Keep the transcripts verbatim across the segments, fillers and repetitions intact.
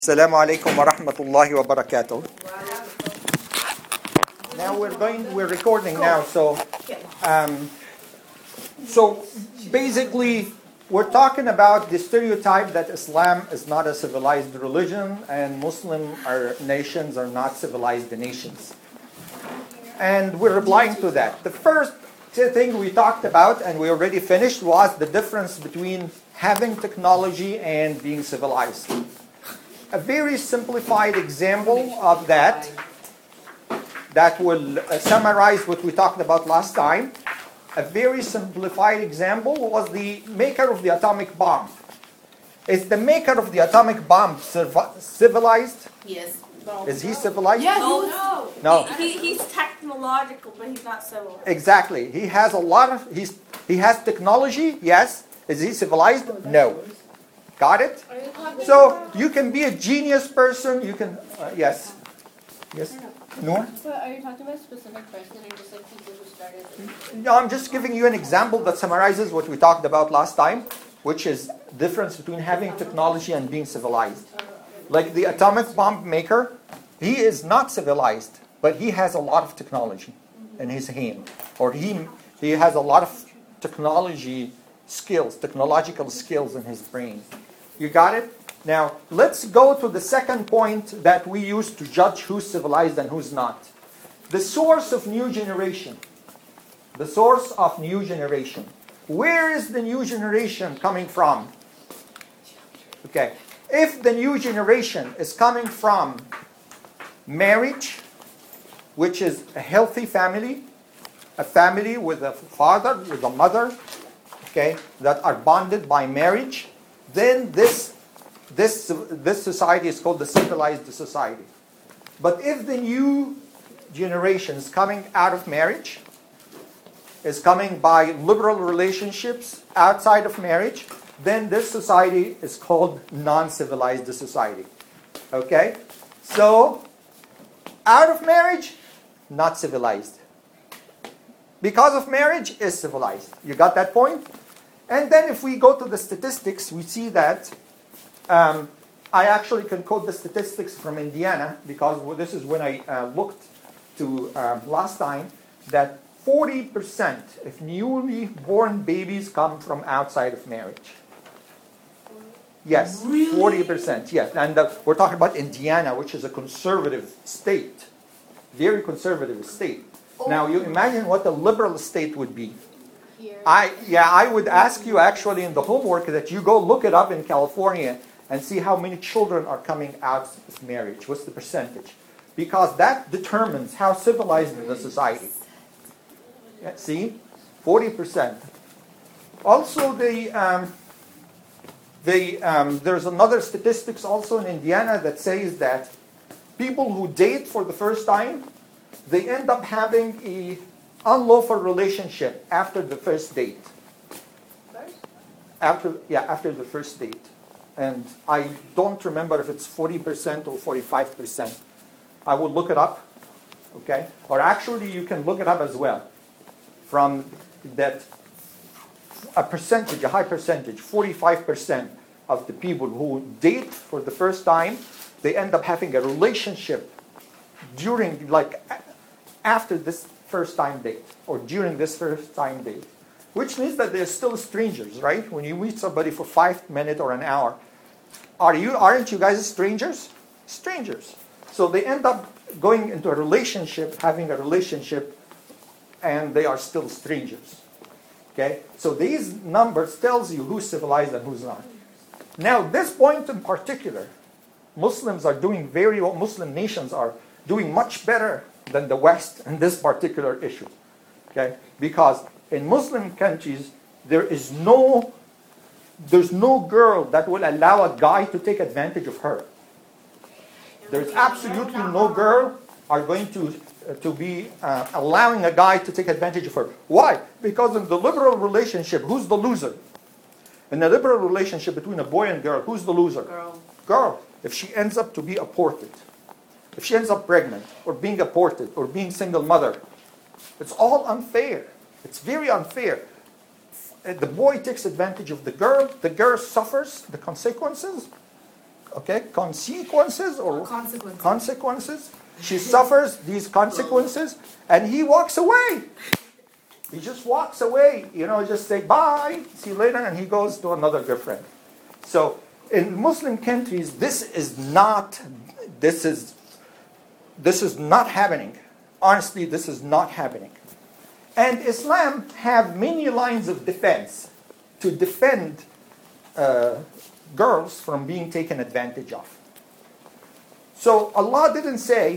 Assalamu alaikum wa rahmatullahi wa barakatuh. Now we're going, we're recording now, so, um, so basically we're talking about the stereotype that Islam is not a civilized religion and Muslim are, nations are not civilized nations. And we're replying to that. The first thing we talked about, and we already finished, was the difference between having technology and being civilized. A very simplified example of that, that will uh, summarize what we talked about last time. A very simplified example was the maker of the atomic bomb. Is the maker of the atomic bomb civilized? Yes. No. Is he civilized? Yes. No. No. He, he, he's technological, but he's not civilized. Exactly. He has a lot of, he's, he has technology, yes. Is he civilized? No. Got it? So you can be a genius person, you can, uh, yes. Yes? No? But are you talking about a specific person or just like people who started? No, I'm just giving you an example that summarizes what we talked about last time, which is difference between having technology and being civilized. Like the atomic bomb maker, he is not civilized, but he has a lot of technology in his hand. Or he, he has a lot of technology skills, technological skills in his brain. You got it? Now, let's go to the second point that we use to judge who's civilized and who's not. The source of new generation. The source of new generation. Where is the new generation coming from? Okay. If the new generation is coming from marriage, which is a healthy family, a family with a father, with a mother, okay, that are bonded by marriage, then this, this, this society is called the civilized society. But if the new generation is coming out of marriage, is coming by liberal relationships outside of marriage, then this society is called non-civilized society. Okay? So, out of marriage, not civilized. Because of marriage, is civilized. You got that point? And then if we go to the statistics, we see that um, I actually can quote the statistics from Indiana, because well, this is when I uh, looked to um, last time, that forty percent of newly born babies come from outside of marriage. Yes, Really? forty percent, yes. And uh, we're talking about Indiana, which is a conservative state, very conservative state. Oh. Now, you imagine what a liberal state would be. Here. I yeah, I would ask you actually in the homework that you go look it up in California and see how many children are coming out of marriage. What's the percentage? Because that determines how civilized is the society. Yeah, see, forty percent. Also, the um, the um, there's another statistics also in Indiana that says that people who date for the first time, they end up having a unlawful relationship after the first date. After yeah, after the first date. And I don't remember if it's forty percent or forty-five percent. I will look it up. Okay? Or actually you can look it up as well. From that a percentage, a high percentage, forty-five percent of the people who date for the first time, they end up having a relationship during like after this first time date, or during this first time date, which means that they're still strangers, right? When you meet somebody for five minutes or an hour, are you, aren't you guys strangers? Strangers. So they end up going into a relationship, having a relationship, and they are still strangers. Okay? So these numbers tells you who's civilized and who's not. Now, this point in particular, Muslims are doing very well, Muslim nations are doing much better than the West in this particular issue. Okay? Because in Muslim countries, there is no, there's no girl that will allow a guy to take advantage of her. There's absolutely no girl are going to, uh, to be uh, allowing a guy to take advantage of her. Why? Because in the liberal relationship, who's the loser? In the liberal relationship between a boy and girl, who's the loser? Girl. Girl. If she ends up to be aborted. If she ends up pregnant, or being aborted, or being single mother, it's all unfair. It's very unfair. The boy takes advantage of the girl, the girl suffers the consequences, okay, consequences or Consequences. consequences. She suffers these consequences, and he walks away. He just walks away, you know, just say bye, see you later, and he goes to another girlfriend. So in Muslim countries, this is not, this is, this is not happening. Honestly, this is not happening. And Islam have many lines of defense to defend uh, girls from being taken advantage of. So Allah didn't say,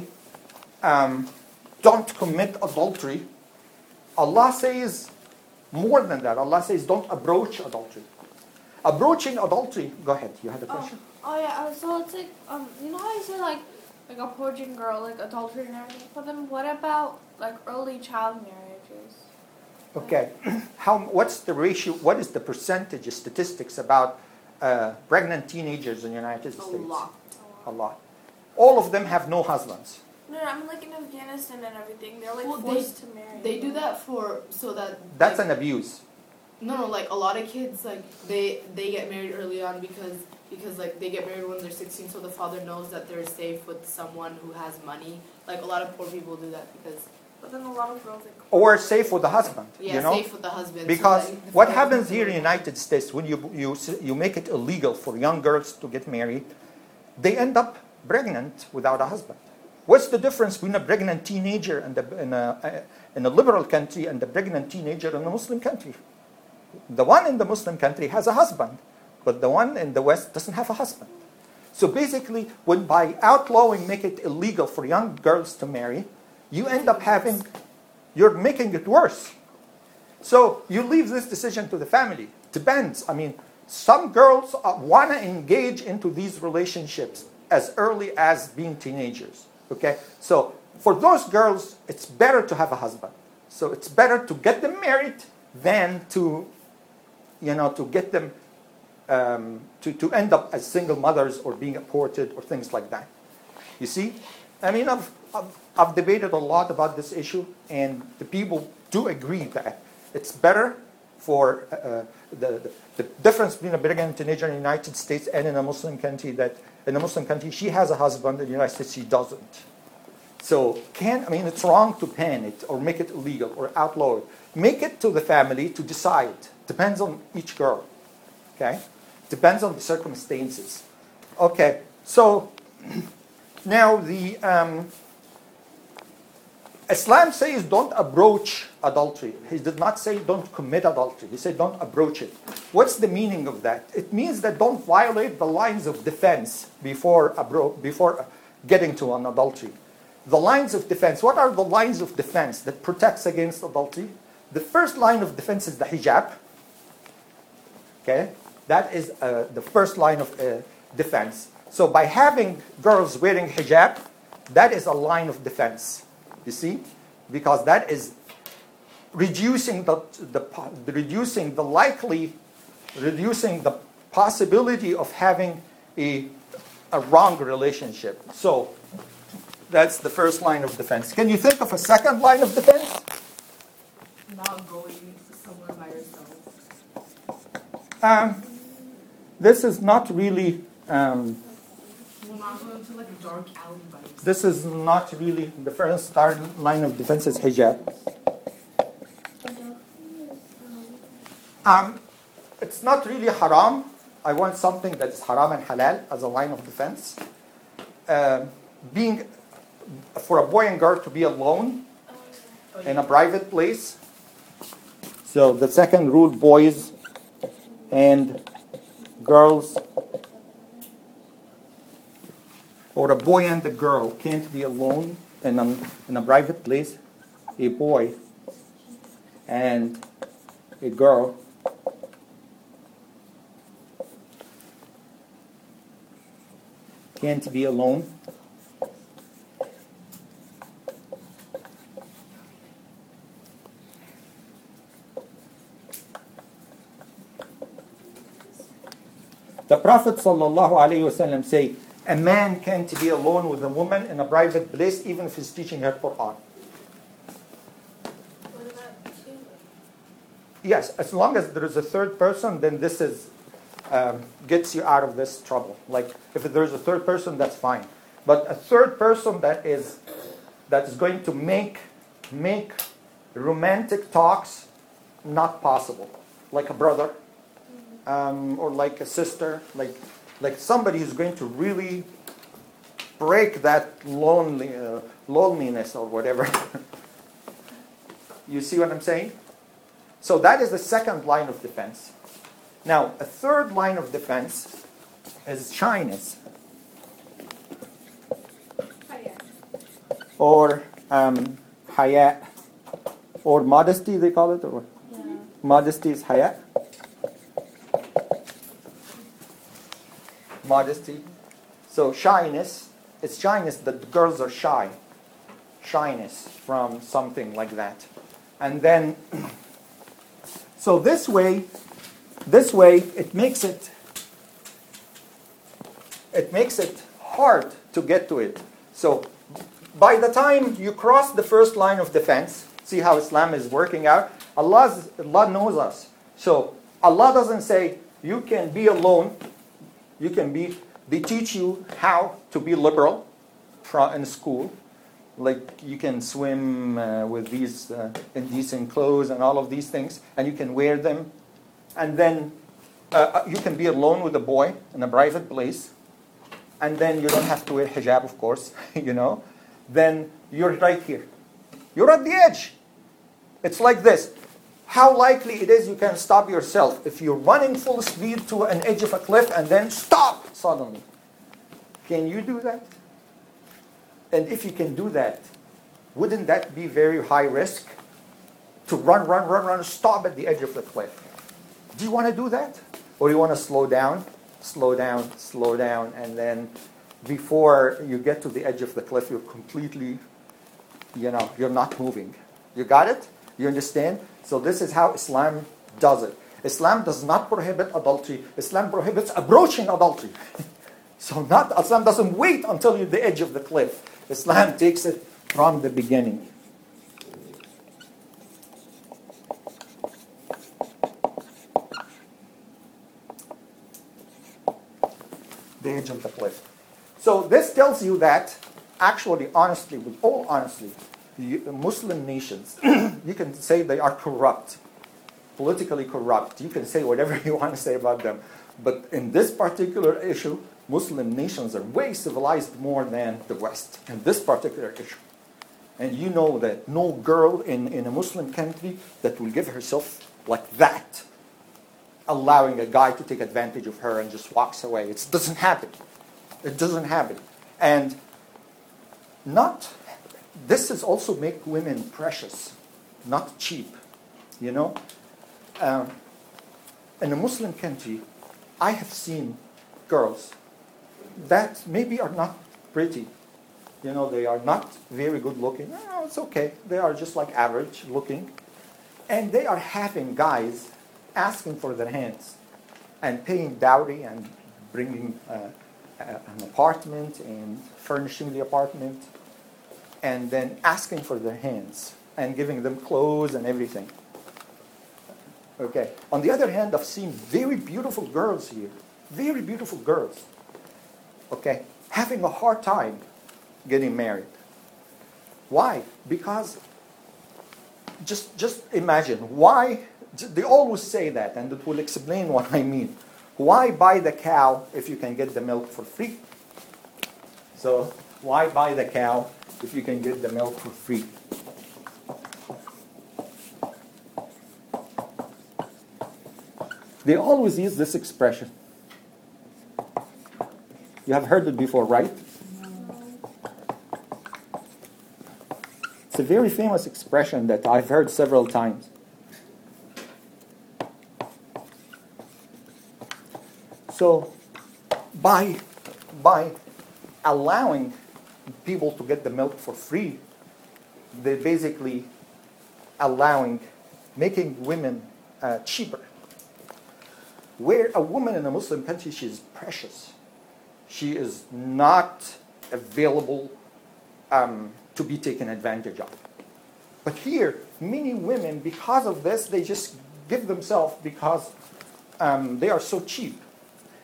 um, don't commit adultery. Allah says more than that. Allah says, don't approach adultery. Approaching adultery, go ahead, you had a question? Oh, oh yeah, uh, so it's like, um, you know how you say like, like approaching girl, like adultery and everything, but then what about like early child marriages? Okay, how? What's the ratio, what is the percentage of statistics about uh, pregnant teenagers in the United States? A lot. A lot. All of them have no husbands. No, no, I mean like in Afghanistan and everything, they're like Well, forced to marry. They do that for so that That's like, an abuse. no no like a lot of kids like they they get married early on because because like they get married when they're sixteen, so the father knows that they're safe with someone who has money. Like a lot of poor people do that because But then a lot of girls like. Or safe with the husband, yeah, you know? safe with the husband. Because so that the what father happens doesn't here in the feel- United States, when you, you, you make it illegal for young girls to get married, they end up pregnant without a husband. What's the difference between a pregnant teenager in, the, in, a, in a liberal country and a pregnant teenager in a Muslim country? The one in the Muslim country has a husband, but the one in the West doesn't have a husband. So basically, when by outlawing make it illegal for young girls to marry, you end up having, you're making it worse. So you leave this decision to the family. Depends. I mean, some girls uh, want to engage into these relationships as early as being teenagers. Okay? So for those girls, it's better to have a husband. So it's better to get them married than to, you know, to get them um, to, to end up as single mothers or being aborted or things like that. You see? I mean, I've, I've, I've debated a lot about this issue, and the people do agree that it's better for uh, the, the, the difference between a pregnant teenager in the United States and in a Muslim country, that in a Muslim country, she has a husband, in the United States, she doesn't. So, can I mean, it's wrong to ban it or make it illegal or outlaw it. Make it to the family to decide. Depends on each girl. Okay? Depends on the circumstances. Okay, so now the um, Islam says don't approach adultery. He did not say don't commit adultery. He said don't approach it. What's the meaning of that? It means that don't violate the lines of defense before, abro- before getting to an adultery. The lines of defense. What are the lines of defense that protects against adultery? The first line of defense is the hijab. Okay? That is uh, the first line of uh, defense. So by having girls wearing hijab, that is a line of defense. You see? Because that is reducing the, the, the reducing the likely, reducing the possibility of having a, a wrong relationship. So that's the first line of defense. Can you think of a second line of defense? not going somewhere by yourself. Um, this is not really. Um, Well, not going to like a dark alley by yourself. this is not really the first start line of defense is hijab. Um, it's not really haram. I want something that is haram and halal as a line of defense. Um being for a boy and girl to be alone in a private place. So the second rule, boys and girls, or a boy and a girl can't be alone in a, in a private place. A boy and a girl can't be alone. The Prophet ﷺ say, a man can't be alone with a woman in a private place even if he's teaching her Quran. What about two? Yes, as long as there is a third person, then this is um, gets you out of this trouble. Like if there's a third person, that's fine. But a third person that is that is going to make make romantic talks not possible. Like a brother, um, or like a sister, like like somebody who's going to really break that lonely uh, loneliness or whatever. You see what I'm saying? So that is the second line of defense. Now, a third line of defense is shyness. Or um, haya. Or modesty, they call it? Or what? Yeah. Modesty is haya. Modesty. So shyness, it's shyness that the girls are shy. Shyness from something like that. And then, so this way, this way, it makes it, it makes it hard to get to it. So by the time you cross the first line of defense, see how Islam is working out? Allah's, Allah knows us. So Allah doesn't say, you can be alone, you can be, they teach you how to be liberal in school. Like you can swim uh, with these uh, indecent clothes and all of these things, and you can wear them. And then uh, you can be alone with a boy in a private place. And then you don't have to wear hijab, of course, you know. Then you're right here. You're at the edge. It's like this. How likely it is you can stop yourself if you're running full speed to an edge of a cliff and then stop suddenly. Can you do that? And if you can do that, wouldn't that be very high risk? To run, run, run, run, stop at the edge of the cliff. Do you want to do that? Or do you want to slow down, slow down, slow down, and then before you get to the edge of the cliff, you're completely, you know, you're not moving. You got it? You understand? So this is how Islam does it. Islam does not prohibit adultery. Islam prohibits approaching adultery. So not Islam doesn't wait until you're at the edge of the cliff. Islam takes it from the beginning. The edge of the cliff. So this tells you that, actually, honestly, with all honesty, the Muslim nations, you can say they are corrupt, politically corrupt. You can say whatever you want to say about them. But in this particular issue, Muslim nations are way civilized more than the West in this particular issue. And you know that no girl in, in a Muslim country that will give herself like that, allowing a guy to take advantage of her and just walks away. It doesn't happen. It doesn't happen. And not, this is also make women precious, not cheap. You know? Um, in a Muslim country, I have seen girls that maybe are not pretty. You know, they are not very good looking. Oh, it's okay. They are just like average looking. And they are having guys asking for their hands and paying dowry and bringing uh, an apartment and furnishing the apartment and then asking for their hands and giving them clothes and everything. Okay. On the other hand, I've seen very beautiful girls here. Very beautiful girls. Okay. Having a hard time getting married. Why? Because just just imagine why they always say that, and it will explain what I mean. Why buy the cow if you can get the milk for free? So why buy the cow if you can get the milk for free? They always use this expression. You have heard it before, right? It's a very famous expression that I've heard several times. So, by, by allowing people to get the milk for free, they're basically allowing, making women uh, cheaper. Where a woman in a Muslim country, she is precious. She is not available um, to be taken advantage of. But here, many women, because of this, they just give themselves because um, they are so cheap.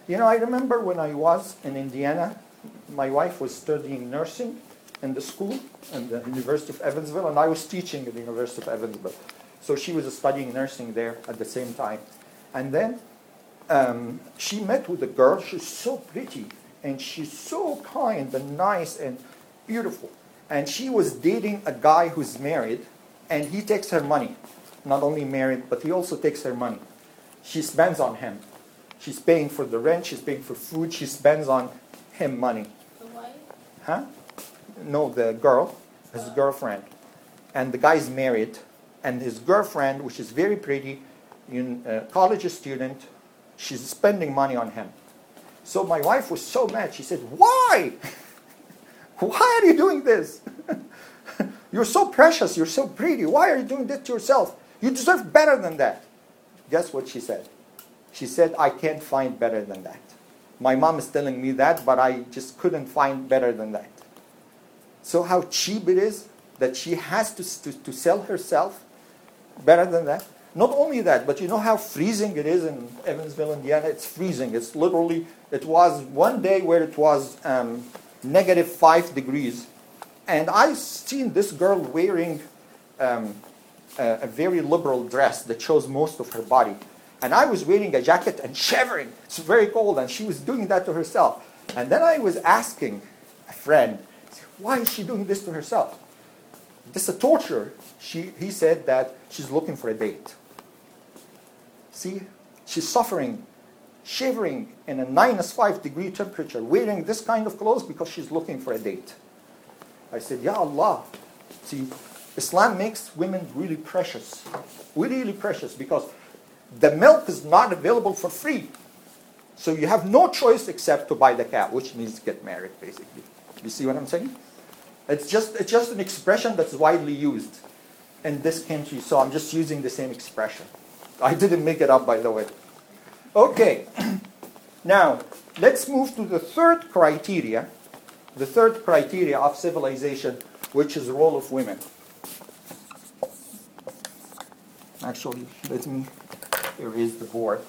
You know, I remember when I was in Indiana, my wife was studying nursing in the school, in the University of Evansville, and I was teaching at the University of Evansville. So she was studying nursing there at the same time. And then um, she met with a girl. She's so pretty, and she's so kind and nice and beautiful. And she was dating a guy who's married, and he takes her money. Not only married, but he also takes her money. She spends on him. She's paying for the rent, she's paying for food, she spends on him money. The wife? Huh? No, the girl, his girlfriend. And the guy's married, and his girlfriend, which is very pretty, a college student, she's spending money on him. So my wife was so mad. She said, why? Why are you doing this? You're so precious, you're so pretty. Why are you doing this to yourself? You deserve better than that. Guess what she said? She said, I can't find better than that. My mom is telling me that, but I just couldn't find better than that. So how cheap it is that she has to, to, to sell herself better than that. Not only that, but you know how freezing it is in Evansville, Indiana? It's freezing. It's literally, it was one day where it was um, negative five degrees. And I seen this girl wearing um, a, a very liberal dress that shows most of her body. And I was wearing a jacket and shivering. It's very cold, and she was doing that to herself. And then I was asking a friend, why is she doing this to herself? This is a torture. She, he said that she's looking for a date. See, she's suffering, shivering in a minus five degree temperature, wearing this kind of clothes because she's looking for a date. I said, Ya Allah. See, Islam makes women really precious. Really precious because the milk is not available for free. So you have no choice except to buy the cow, which means get married, basically. You see what I'm saying? It's just, it's just an expression that's widely used in this country, so I'm just using the same expression. I didn't make it up, by the way. Okay. Now, let's move to the third criteria, the third criteria of civilization, which is the role of women. Actually, let me erase the board.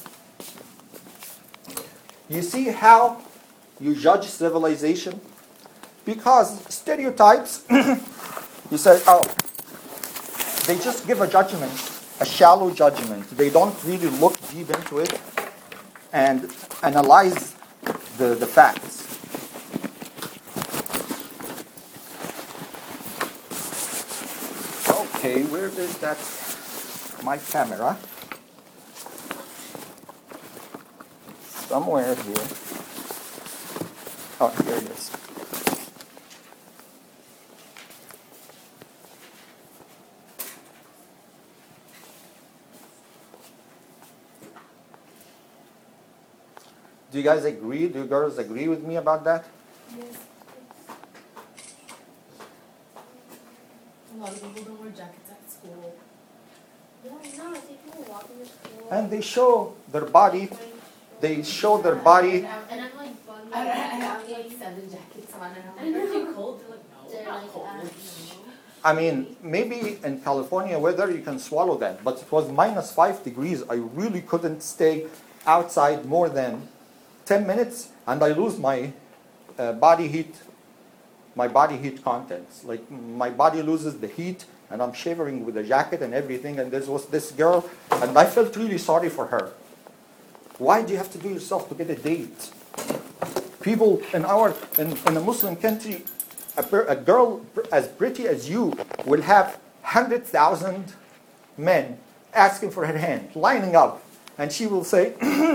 You see how you judge civilization? Because stereotypes, you say, oh, they just give a judgment, a shallow judgment. They don't really look deep into it and analyze the, the facts. Okay, where is that? My camera. Somewhere here. Oh, here it is. Do you guys agree? Do you girls agree with me about that? Yes. A lot of people don't wear jackets at school. No, no, I think people walking to school. And they show their body. They show their body. And I'm like, bugging. I, I have like seven jackets on and I'm like, are you cold? They're like, no, They're not like, cold. uh, I mean, maybe in California weather you can swallow that, but it was minus five degrees. I really couldn't stay outside more than ten minutes, and I lose my uh, body heat, my body heat contents. Like my body loses the heat, and I'm shivering with the jacket and everything. And there was this girl, and I felt really sorry for her. Why do you have to do yourself to get a date? People in our in, in a Muslim country, a, per, a girl as pretty as you will have hundred thousand men asking for her hand, lining up, and she will say,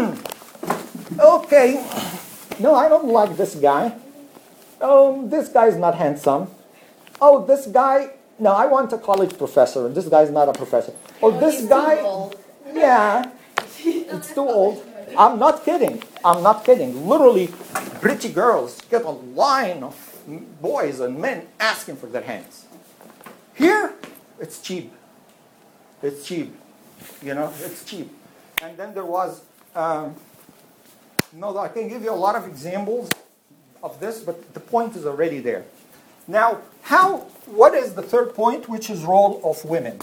okay, no, I don't like this guy. Oh, this guy's not handsome. Oh, this guy, no, I want a college professor, and this guy's not a professor. Oh, this he's guy, too old. yeah, it's too old. I'm not kidding. I'm not kidding. Literally, pretty girls get a line of boys and men asking for their hands. Here, it's cheap. It's cheap. You know, it's cheap. And then there was, um, no, I can give you a lot of examples of this, but the point is already there. Now, how? What is the third point, which is role of women?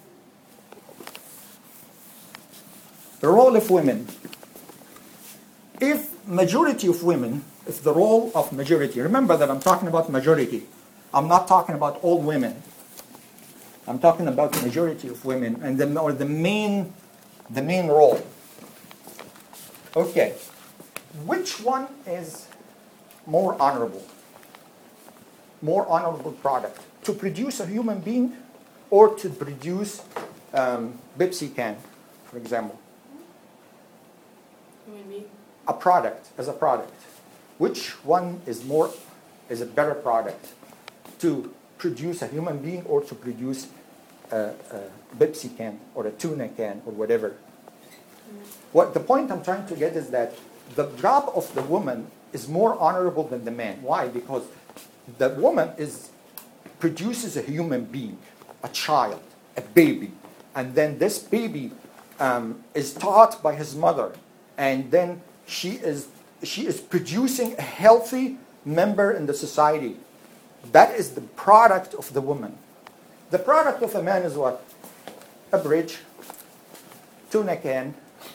The role of women. if majority of women, if the role of majority, remember that I'm talking about majority. I'm not talking about all women. I'm talking about majority of women and the, or the main, the main role. Okay, which one is more honorable? More honorable product? To produce a human being or to produce um, Pepsi can, for example? Maybe. A product, as a product. Which one is more, is a better product? To produce a human being or to produce a, a Pepsi can or a tuna can or whatever? What the point I'm trying to get is that the job of the woman is more honorable than the man. Why? Because the woman is produces a human being, a child, a baby, and then this baby um, is taught by his mother, and then she is she is producing a healthy member in the society. That is the product of the woman. The product of a man is what? A bridge, tuna can,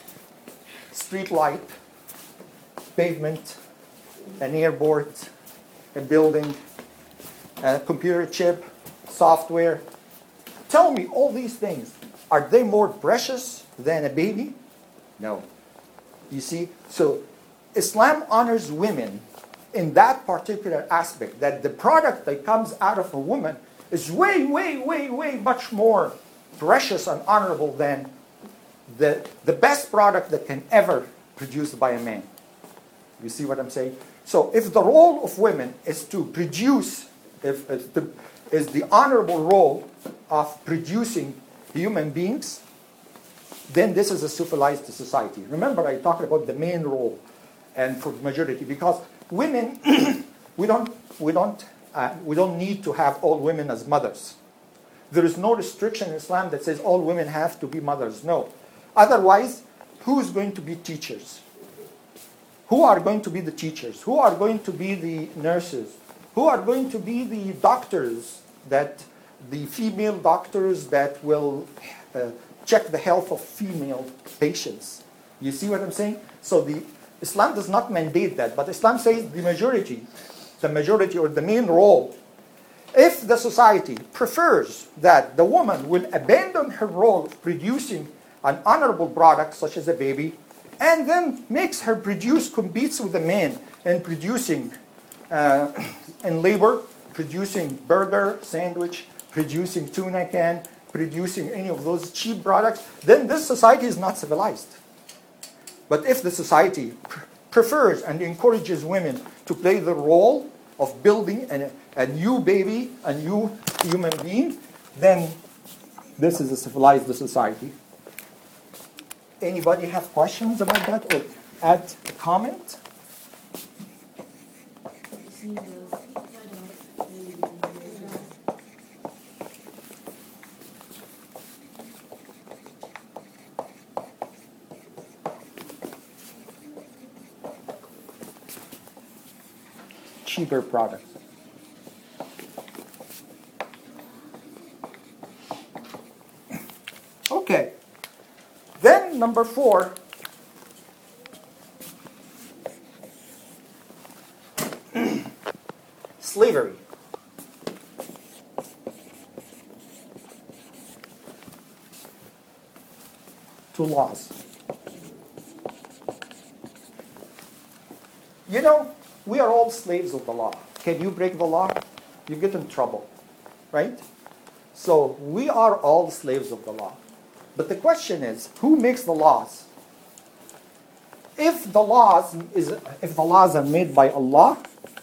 street light, pavement, an airport, a building, a computer chip, software. Tell me, all these things, are they more precious than a baby? No. You see, so Islam honors women in that particular aspect, that the product that comes out of a woman is way, way, way, way much more precious and honorable than the, the best product that can ever produced by a man. You see what I'm saying? So if the role of women is to produce, if, if the, is the honorable role of producing human beings, then this is a civilized society. Remember, I talked about the main role and for the majority, because women, we don't, we don't, uh, we don't need to have all women as mothers. There is no restriction in Islam that says all women have to be mothers. No. Otherwise, who's going to be teachers? Who are going to be the teachers? Who are going to be the nurses? Who are going to be the doctors, that the female doctors that will uh, check the health of female patients? You see what I'm saying? So the Islam does not mandate that, but Islam says the majority, the majority or the main role. If the society prefers that the woman will abandon her role of producing an honorable product such as a baby, and then makes her produce, competes with the man in producing, uh, in labor, producing burger, sandwich, producing tuna can, producing any of those cheap products, then this society is not civilized. But if the society pr- prefers and encourages women to play the role of building a, a new baby, a new human being, then this is a civilized society. Anybody have questions about that or add a comment? Cheaper products. Okay. Then number four, slavery. To laws. You know, we are all slaves of the law. Can you break the law? You get in trouble, right? So we are all slaves of the law. But the question is, who makes the laws? If the laws is if the laws are made by Allah,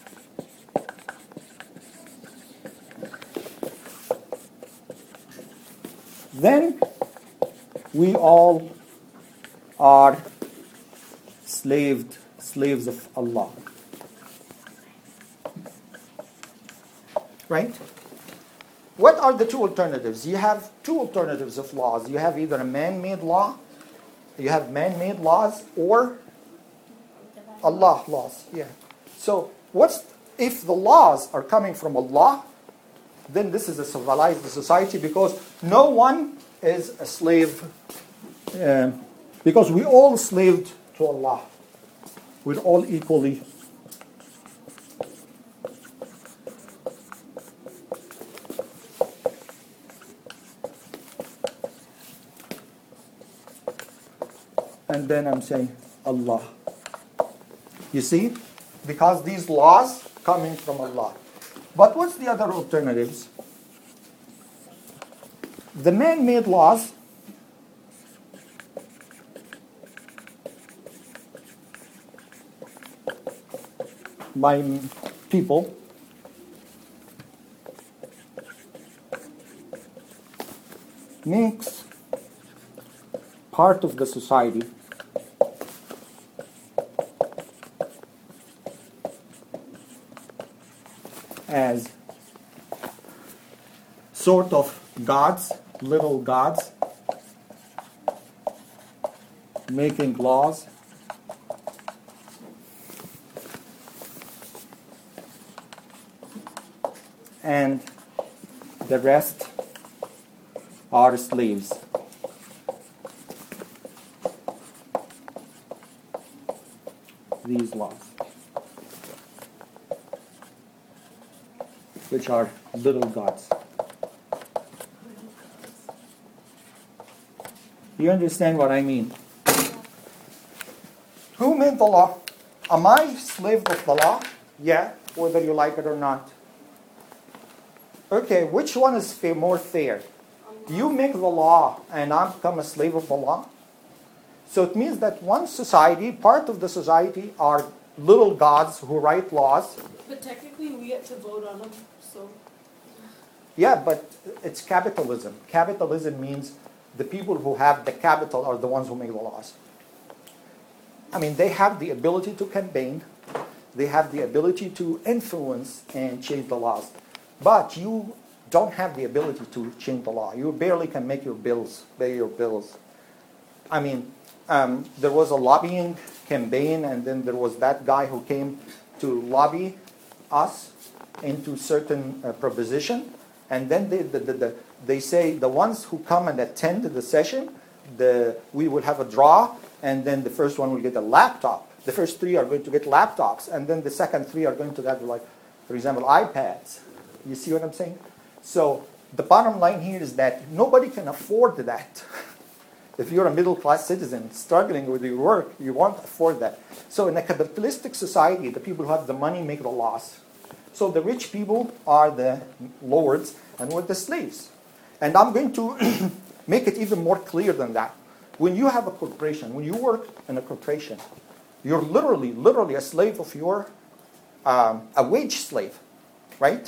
then we all are slaved, slaves of Allah. Right? What are the two alternatives? You have two alternatives of laws. You have either a man-made law, you have man-made laws, or Allah laws. Yeah. So what's if the laws are coming from Allah, then this is a civilized society, because no one is a slave, uh, because we all slaved to Allah. we're all equally and then I'm saying Allah. You see? Because these laws coming from Allah. But what's the other alternatives? The man-made laws by people makes part of the society as sort of gods, little gods, making laws and the rest are slaves. These laws, which are little gods. You understand what I mean? Who made the law? Am I slave of the law? Yeah, whether you like it or not. Okay, which one is fa- more fair? You make the law and I become a slave of the law? So it means that one society, part of the society, are little gods who write laws. But technically, we get to vote on them, so. Yeah, but it's capitalism. Capitalism means the people who have the capital are the ones who make the laws. I mean, they have the ability to campaign. They have the ability to influence and change the laws. But you don't have the ability to change the law. You barely can make your bills, pay your bills. I mean, um, there was a lobbying campaign, and then there was that guy who came to lobby us into certain uh, proposition, and then they, the, the, the, they say the ones who come and attend the session, the, we will have a draw, and then the first one will get a laptop. The first three are going to get laptops, and then the second three are going to have, like, for example, iPads. You see what I'm saying? So the bottom line here is that nobody can afford that. If you're a middle-class citizen struggling with your work, you won't afford that. So in a capitalistic society, the people who have the money make the laws. So the rich people are the lords and we're the slaves. And I'm going to make it even more clear than that. When you have a corporation, when you work in a corporation, you're literally, literally a slave of your, um, a wage slave, right?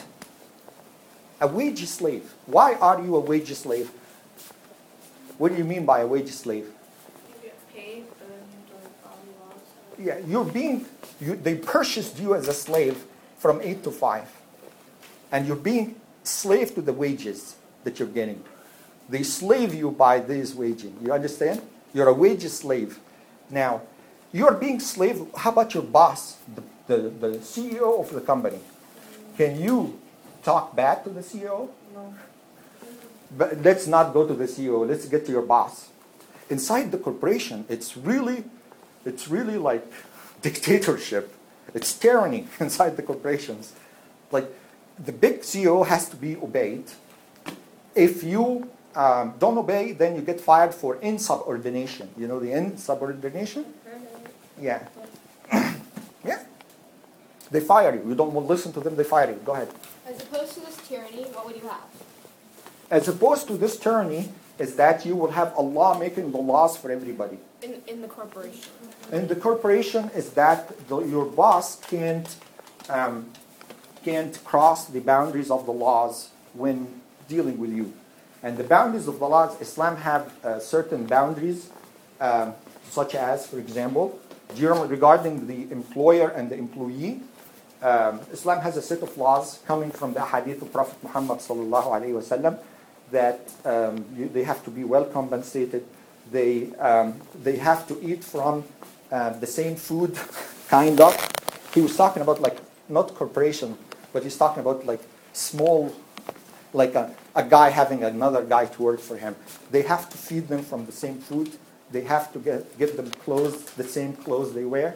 A wage slave. Why are you a wage slave? What do you mean by a wage slave? You get paid, but then you have to follow laws. Yeah, you're being, you, they purchased you as a slave from eight to five. And you're being slave to the wages that you're getting. They slave you by this waging. You understand? You're a wage slave. Now, you're being slave. How about your boss, the, the, the C E O of the company? Can you talk back to the C E O? No. But let's not go to the C E O. Let's get to your boss. Inside the corporation, it's really, it's really like dictatorship. It's tyranny inside the corporations. Like the big C E O has to be obeyed. If you um, don't obey, then you get fired for insubordination. You know the insubordination? Yeah. Yeah. They fire you. You don't want to listen to them, they fire you. Go ahead. As opposed to this tyranny, what would you have? As opposed to this tyranny is that you will have Allah making the laws for everybody. In, in the corporation. In the corporation is that the, your boss can't, um, can't cross the boundaries of the laws when dealing with you. And the boundaries of the laws, Islam have uh, certain boundaries, um, such as, for example, regarding the employer and the employee. Um, Islam has a set of laws coming from the hadith of Prophet Muhammad sallallahu alaihi wasallam that um, you, they have to be well compensated. They um, they have to eat from uh, the same food, kind of. He was talking about like not corporation, but he's talking about like small, like a, a guy having another guy to work for him. They have to feed them from the same food. They have to get give them clothes, the same clothes they wear.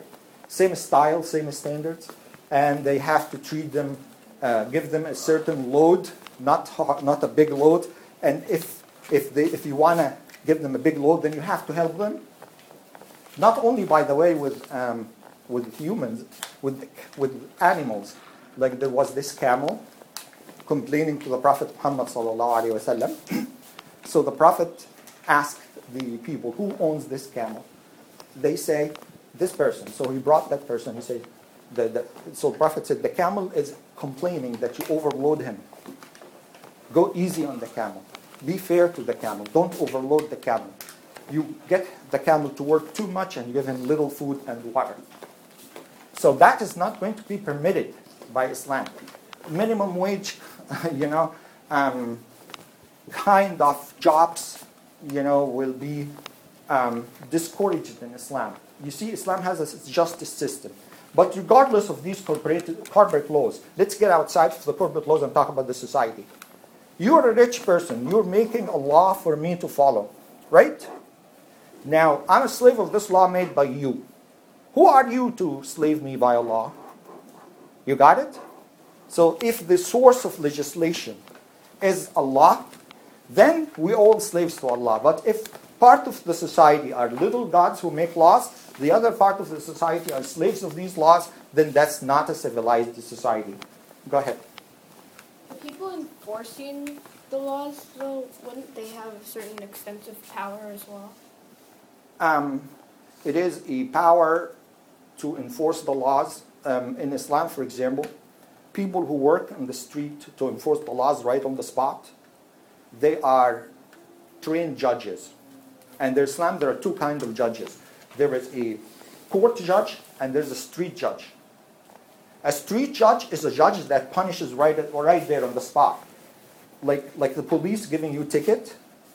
same style, same standards, and they have to treat them, uh, give them a certain load, not ho- not a big load. And if if they if you want to give them a big load, then you have to help them. Not only, by the way, with um, with humans, with with animals. Like there was this camel complaining to the Prophet Muhammad sallallahu alaihi wasallam. So the Prophet asked the people, who owns this camel? They say, this person. So he brought that person. He said, the, the, so the Prophet said, the camel is complaining that you overload him. Go easy on the camel. Be fair to the camel. Don't overload the camel. You get the camel to work too much and give him little food and water. So that is not going to be permitted by Islam. Minimum wage, you know, um, kind of jobs, you know, will be um, discouraged in Islam. You see, Islam has a justice system. But regardless of these corporate, corporate laws, let's get outside of the corporate laws and talk about the society. You're a rich person. You're making a law for me to follow, right? Now, I'm a slave of this law made by you. Who are you to slave me by a law? You got it? So if the source of legislation is Allah, then we all slaves to Allah. But if part of the society are little gods who make laws, the other part of the society are slaves of these laws, then that's not a civilized society. Go ahead. People enforcing the laws, though, wouldn't they have a certain extensive power as well? Um, it is a power to enforce the laws. Um, in Islam, for example, people who work in the street to enforce the laws right on the spot, they are trained judges. And in Islam, there are two kinds of judges. There is a court judge and there's a street judge. A street judge is a judge that punishes right, right there on the spot. Like, like the police giving you a ticket,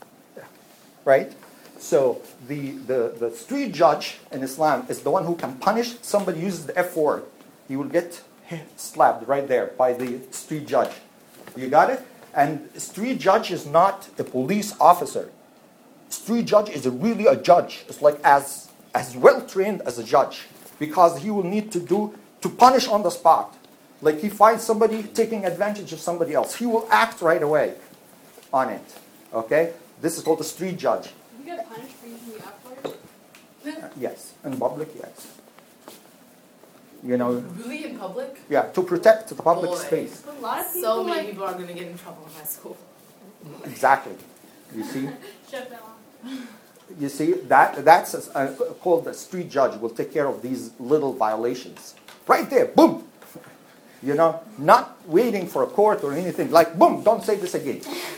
right? So the, the, the street judge in Islam is the one who can punish. Somebody uses the F word, he will get slapped right there by the street judge. You got it? And street judge is not a police officer. Street judge is a really a judge. It's like as, as well trained as a judge, because he will need to do, to punish on the spot. Like he finds somebody taking advantage of somebody else, he will act right away on it. Okay? This is called a street judge. You get punished for using the F word? Uh, yes, in public, yes. You know, Really in public? yeah, to protect the public Boy. space. A lot of people So many like people are going to get in trouble in high school. Exactly. You see? shut that off. You see, that that's a, a, called the street judge will take care of these little violations. Right there, boom! You know, not waiting for a court or anything, like boom, don't say this again.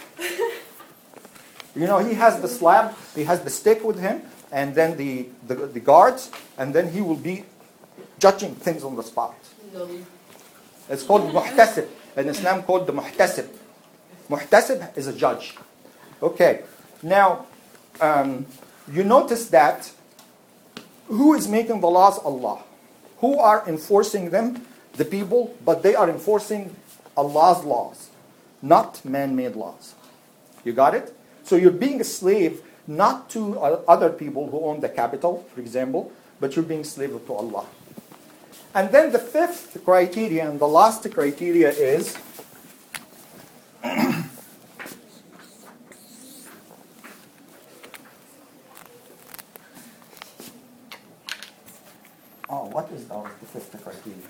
You know, he has the slab, he has the stick with him, and then the, the, the guards, and then he will be judging things on the spot. No. It's called muhtasib. In Islam, called the muhtasib. Muhtasib is a judge. Okay, now, um, you notice that who is making the laws? Allah. Who are enforcing them? The people, but they are enforcing Allah's laws, not man-made laws. You got it? So you're being a slave not to other people who own the capital, for example, but you're being slave to Allah. And then the fifth criteria and the last criteria is oh, what is the, the fifth criteria?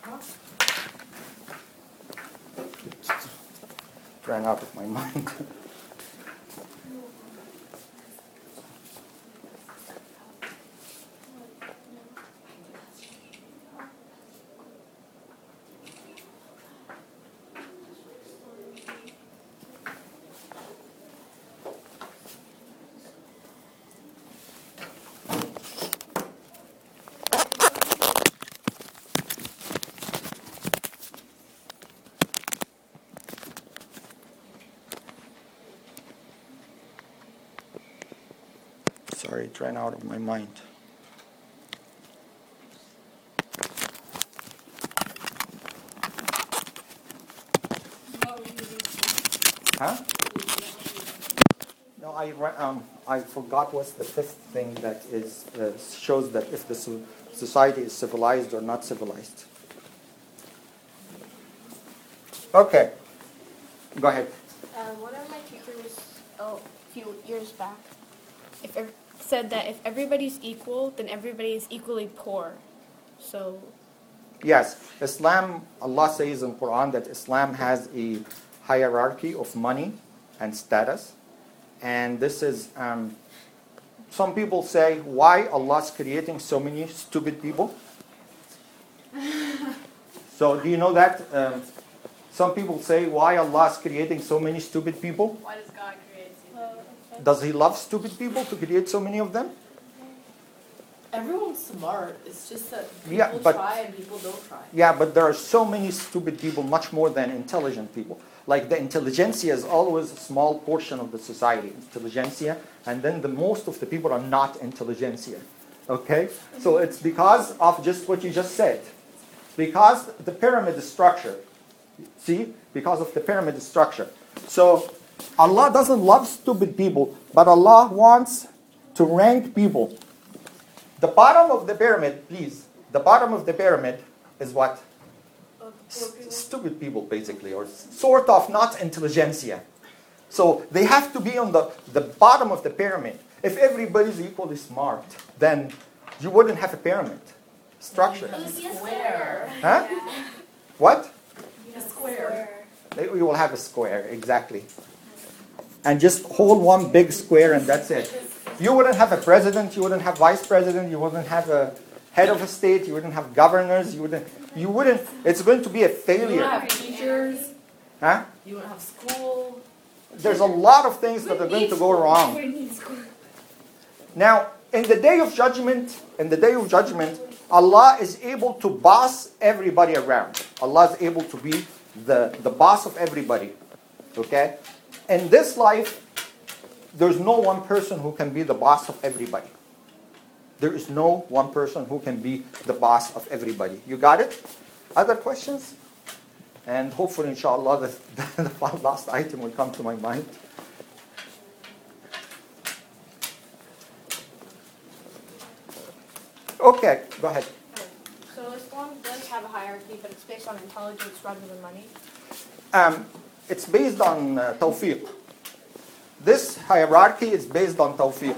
It ran out of my mind. Sorry, it ran out of my mind. Huh? No, I, re- um, I forgot what's the fifth thing that is uh, shows that if the so- society is civilized or not civilized. Okay, go ahead. Uh, one of my teachers, oh, a few years back, if ev- said that if everybody's equal, then everybody is equally poor. So, Yes, Islam, Allah says in Quran that Islam has a hierarchy of money and status. And this is, um, some people say, why Allah's creating so many stupid people? So do you know that? Um, some people say, why Allah is creating so many stupid people? Why does God create you? Does He love stupid people to create so many of them? Everyone's smart. It's just that people Yeah, but- try and people don't try. Yeah, but there are so many stupid people, much more than intelligent people. Like the intelligentsia is always a small portion of the society, intelligentsia, and then the most of the people are not intelligentsia. Okay? So it's because of just what you just said. Because the pyramid structure. See? Because of the pyramid structure. So Allah doesn't love stupid people, but Allah wants to rank people. The bottom of the pyramid, please, the bottom of the pyramid is what? S- stupid people, basically, or sort of not intelligentsia. So they have to be on the, the bottom of the pyramid. If everybody's equally smart, then you wouldn't have a pyramid structure. Square. Huh? What? A square. We will have a square, exactly. And just hold one big square and that's it. You wouldn't have a president, you wouldn't have vice president, you wouldn't have a head of a state, you wouldn't have governors, you wouldn't, you wouldn't, it's going to be a You failure. won't have teachers. Huh? You won't have school. There's a lot of things that are going to go wrong. Now, in the day of judgment, in the day of judgment, Allah is able to boss everybody around. Allah is able to be the, the boss of everybody. Okay? In this life, there's no one person who can be the boss of everybody. There is no one person who can be the boss of everybody. You got it? Other questions? And hopefully, inshallah, the, the last item will come to my mind. Okay, go ahead. so Islam does have a hierarchy, but it's based on intelligence rather than money. Um, it's based on uh, tawfiq. This hierarchy is based on tawfiq.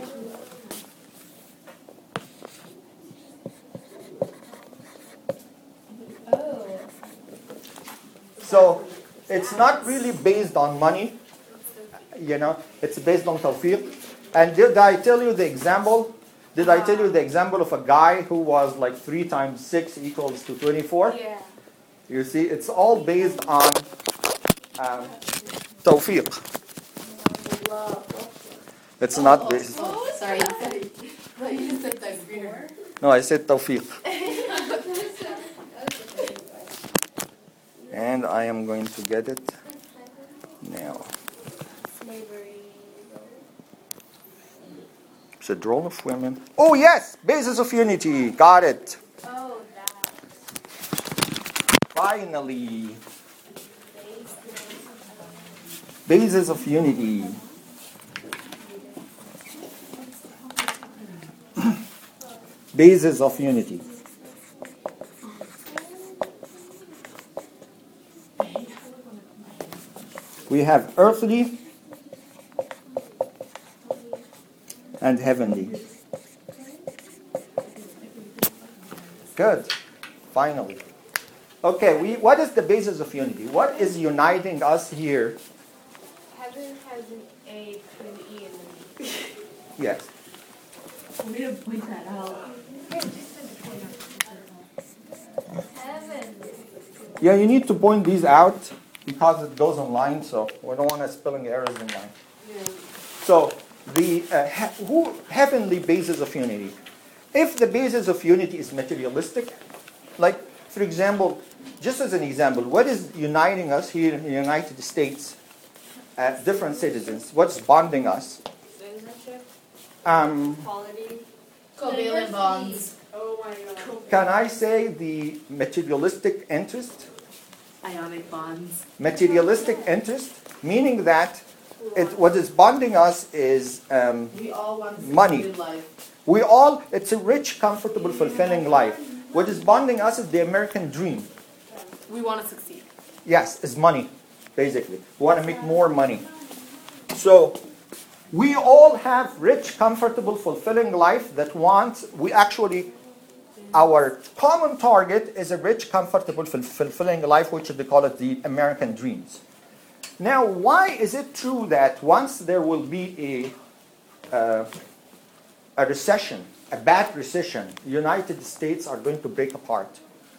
So it's not really based on money, you know, it's based on tawfiq. And did I tell you the example? Did I tell you the example of a guy who was like three times six equals to twenty-four? Yeah. You see, it's all based on um, tawfiq. It's not based. Oh, sorry. No, you just said takbir. No, I said tawfiq. And I am going to get it now. Slavery. It's a role of women. Oh yes, basis of unity. Got it. Oh, that. Finally. Basis of unity. Basis of unity. We have earthly and heavenly. Good. Finally. Okay, we, what is the basis of unity? What is uniting us here? Heaven has an A and an E in the Yes. We didn't point that out. Heaven. Yeah, you need to point these out because it goes online, so we don't want to spelling errors in line. Yeah. So the uh, he- who, heavenly basis of unity. If the basis of unity is materialistic, like for example, just as an example, what is uniting us here in the United States as different citizens? What's bonding us? Citizenship. Um, Quality. Covalent bonds. Oh my god. can I say the materialistic interest? Ionic bonds. Materialistic interest, meaning that it, what is bonding us is um, We all want a Money. good life. we all, it's a rich, comfortable, fulfilling life. What is bonding us is the American dream. We want to succeed. Yes, is money, basically. We want to make more money. So we all have rich, comfortable, fulfilling life that want, we actually, our common target is a rich, comfortable, ful- fulfilling life, which they call it the American dreams. Now, why is it true that once there will be a, uh, a recession, a bad recession, the United States are going to break apart?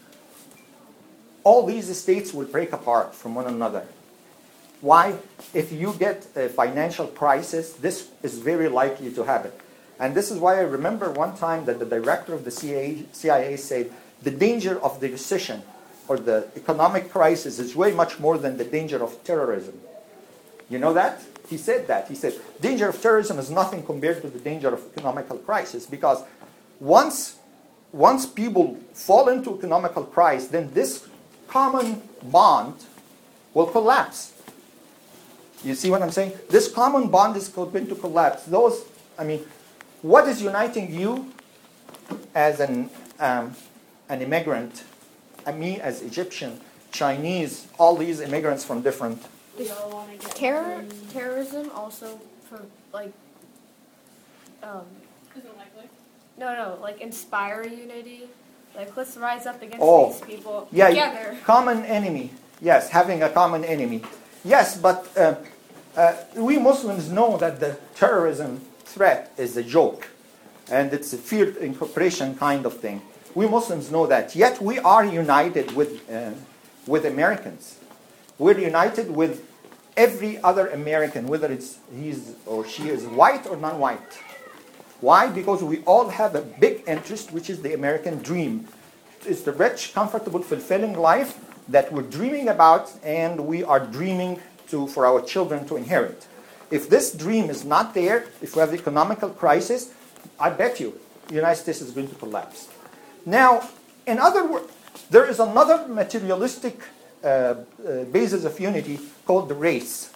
All these states will break apart from one another. Why? If you get a financial crisis, this is very likely to happen. And this is why I remember one time that the director of the C I A said the danger of the recession or the economic crisis is way much more than the danger of terrorism. You know that? He said that. He said, danger of terrorism is nothing compared to the danger of economical crisis, because once, once people fall into economical crisis, then this common bond will collapse. You see what I'm saying? This common bond is going to collapse. Those, I mean, what is uniting you as an, um, an immigrant, and me as Egyptian, Chinese, all these immigrants from different... Terror, terrorism also for like, um, Isn't likely. no, no, like inspire unity. Like let's rise up against Oh, these people Yeah, together. common enemy. Yes, having a common enemy. Yes, but uh, uh, we Muslims know that the terrorism threat is a joke, and it's a fear incorporation kind of thing. We Muslims know that. Yet we are united with uh, with Americans. We're united with every other American, whether it's he's or she is white or non-white. Why? Because we all have a big interest, which is the American dream. It's the rich, comfortable, fulfilling life that we're dreaming about, and we are dreaming to for our children to inherit. If this dream is not there, if we have economical crisis, I bet you the United States is going to collapse. Now, in other words, there is another materialistic uh, uh, basis of unity called the race.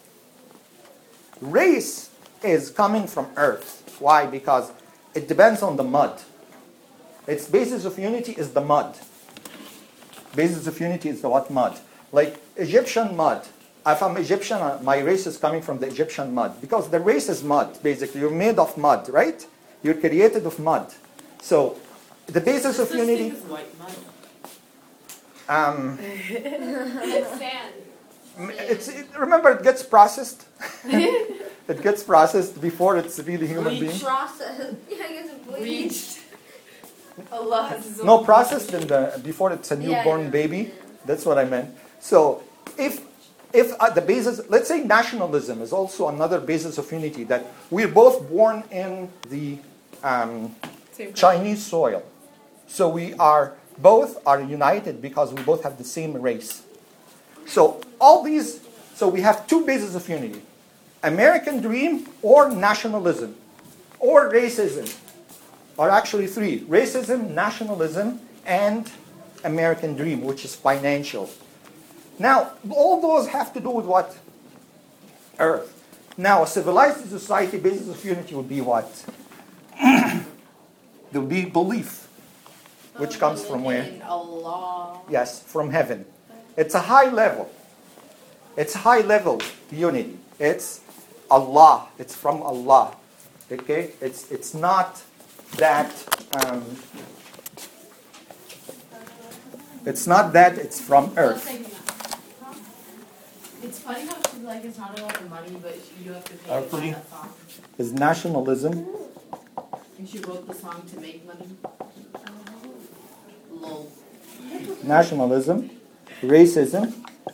Race is coming from earth. Why? Because it depends on the mud. Its basis of unity is the mud. Basis of unity is the what? Mud. Like Egyptian mud. If I'm Egyptian, uh, my race is coming from the Egyptian mud. Because the race is mud, basically. You're made of mud, right? You're created of mud. So, the basis of unity... White mud. Um, It's sand. it's, it, remember, it gets processed. It gets processed before it's really human being. Process. Yeah, I guess it bleeds. Reached. Allah has his own No, processed in the before it's a Yeah, newborn yeah. baby. That's what I meant. So if if uh, the basis, let's say nationalism is also another basis of unity, that we're both born in the um, Same Chinese soil, so we are both are united because we both have the same race. So all these, so we have two bases of unity: American dream or nationalism, or racism. Or actually three: racism, nationalism, and American dream, which is financial. Now, all those have to do with what? Earth. Now, a civilized society basis of unity would be what? There would be belief, which comes from where? In Allah. Yes, from heaven. It's a high level. It's high level unity. It's Allah. It's from Allah. Okay? It's it's not that um, it's not that it's from earth. It's funny how she's like, it's not about the money, but you have to pay Uh, to buy pretty- that song. Is nationalism. And she wrote the song to make money. Lol. Nationalism, racism.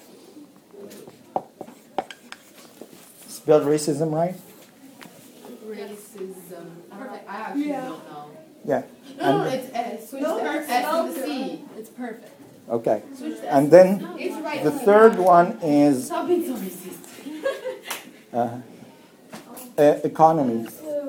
Spell racism right? Racism. I, don't, I actually Yeah. don't know. Yeah. No, no, And- it's S. Switch No, the it's S spelled to the C. It's perfect. Okay. Switch the S. And then It's right. the third one is Stop being so racist. uh, uh, economy.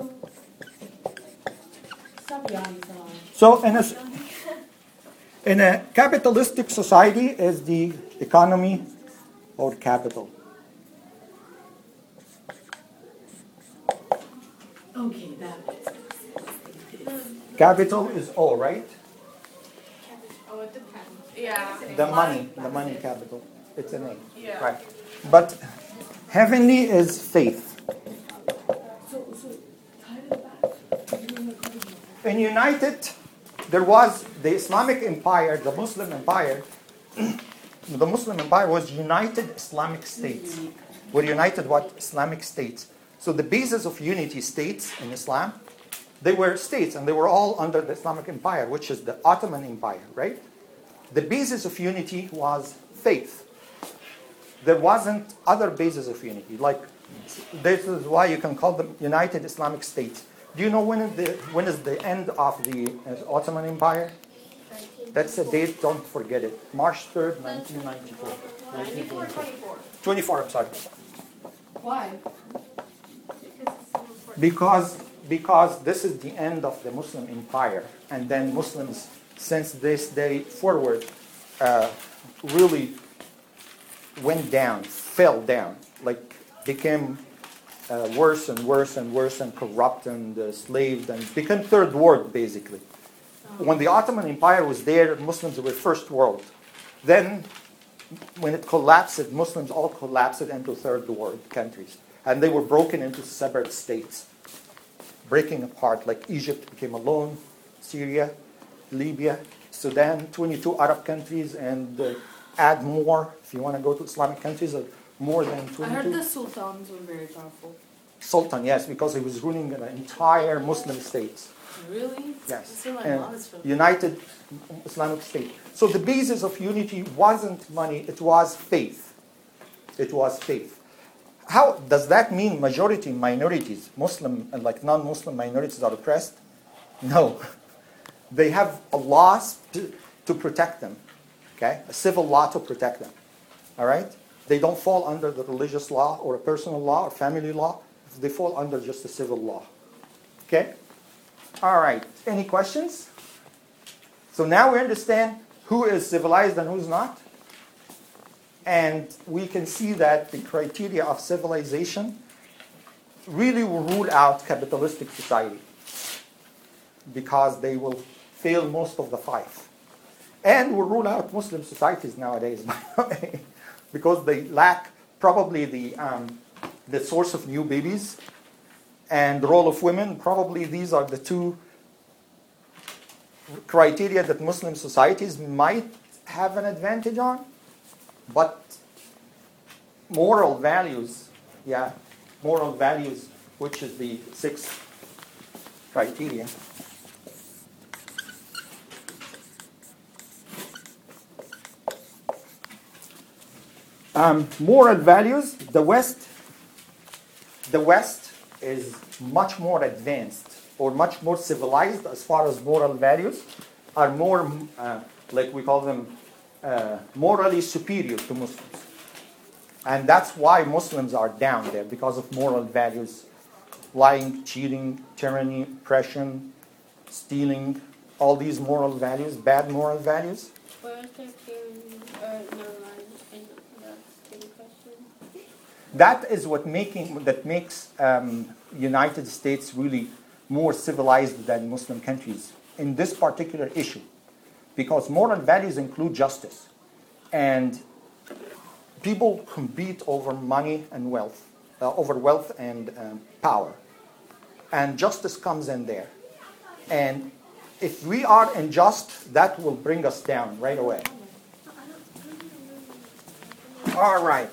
Stop yawning so long. So in a, s- in a capitalistic society is the economy or capital. Okay, that makes sense. Capital is O, right? Oh, it depends. Yeah. The money, the money capital. It's an A. Yeah. Right. But heavenly is faith. In United, there was the Islamic Empire, the Muslim Empire. The Muslim Empire was United Islamic States. Were united what? Islamic states. So the basis of unity states in Islam, they were states and they were all under the Islamic Empire, which is the Ottoman Empire, right? The basis of unity was faith. There wasn't other basis of unity. Like, this is why you can call them United Islamic States. Do you know when is the, when is the end of the uh, Ottoman Empire? That's a date, don't forget it. March third, nineteen ninety-four. ninety-four, twenty-four. twenty-four, I'm sorry. Why? Because, because this is the end of the Muslim Empire. And then Muslims, since this day forward, uh, really went down, fell down, like became uh, worse and worse and worse and corrupt and uh, slaved and became third world, basically. When the Ottoman Empire was there, Muslims were first world. Then, when it collapsed, Muslims all collapsed into third world countries. And they were broken into separate states, breaking apart, like Egypt became alone, Syria, Libya, Sudan, twenty-two Arab countries, and uh, add more, if you want to go to Islamic countries, uh, more than twenty-two. I heard the sultans were very powerful. Sultan, yes, because he was ruling an entire Muslim states. Really? Yes. That's where my And mom is from. United Islamic State. So the basis of unity wasn't money, it was faith. It was faith. How does that mean majority minorities, Muslim and like non-Muslim minorities are oppressed? No. They have a law to, to protect them. Okay? A civil law to protect them. All right? They don't fall under the religious law or a personal law or family law. They fall under just a civil law. Okay? All right. Any questions? So now we understand who is civilized and who's not. And we can see that the criteria of civilization really will rule out capitalistic society because they will fail most of the five. And will rule out Muslim societies nowadays, by the way, because they lack probably the, um, the source of new babies and the role of women. Probably these are the two criteria that Muslim societies might have an advantage on. But moral values, yeah, moral values, which is the sixth criteria. Um, moral values, the West, the West is much more advanced or much more civilized as far as moral values, are more, uh, like we call them, Uh, morally superior to Muslims. And that's why Muslims are down there, because of moral values. Lying, cheating, tyranny, oppression, stealing, all these moral values, bad moral values. Where is the period? Or no, I'm just in the same question. That is what making that makes um, United States really more civilized than Muslim countries in this particular issue. Because moral values include justice. And people compete over money and wealth, uh, over wealth and um, power. And justice comes in there. And if we are unjust, that will bring us down right away. All right.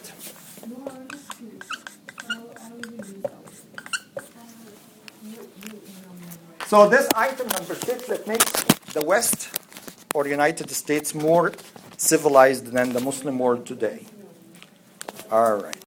So this item number six that makes the West or United States more civilized than the Muslim world today. All right.